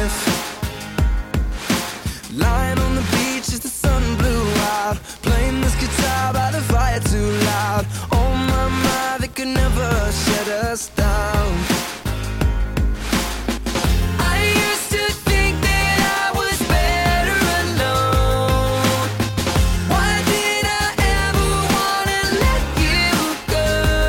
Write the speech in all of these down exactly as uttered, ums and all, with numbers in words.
life. Lying on the beach as the sun blew out, playing this guitar by the fire too loud. Oh my, my, they could never shut us down. I used to think that I was better alone. Why did I ever wanna let you go?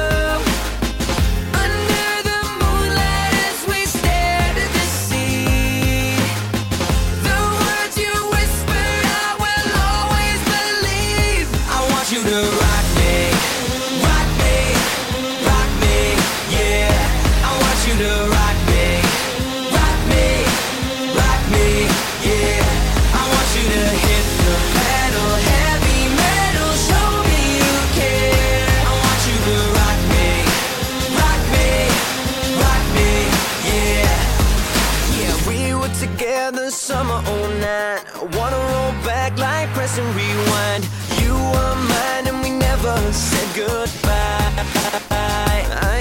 Under the moonlight as we stared at the sea, the words you whispered I will always believe. I want you to rock me, rock me, rock me, yeah. I want you to rock me, rock me, rock me, yeah. I want you to hit the pedal, heavy metal, show me you care. I want you to rock me, rock me, rock me, yeah. Yeah, we were together summer oh nine. I wanna roll back like press and rewind. You were mine and we never said goodbye. I, I,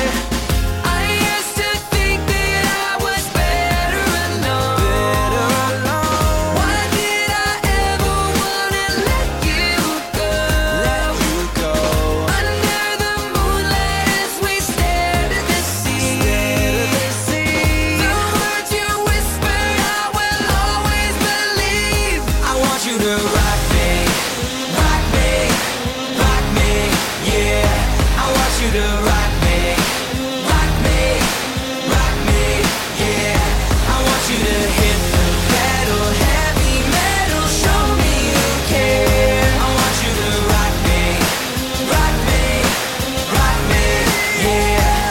I used to think that I was better alone. Better alone. Why did I ever wanna let you go? Let you go. Under the moonlight as we stared at the sea, stared at the sea. The words you whispered I will always believe. I want you to rock me, rock me, rock me, yeah. I want you to rock me, rock me, rock me, yeah. I want you to hit the pedal, heavy metal, show me you care. I want you to rock me, rock me, rock me, yeah.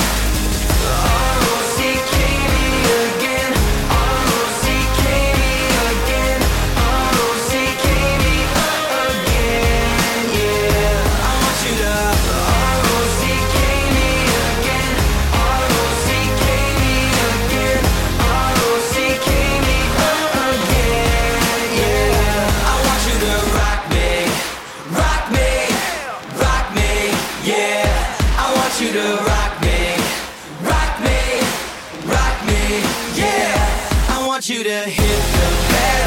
R O C K me again, R O C K me again, R O C K me again, yeah. I want you to R O C K me again, R O C K me again, R O C K me again, yeah. I want you to rock me, rock me, rock me, yeah. I want you to rock me, rock me, rock me, yeah. I want you to hit the pedal.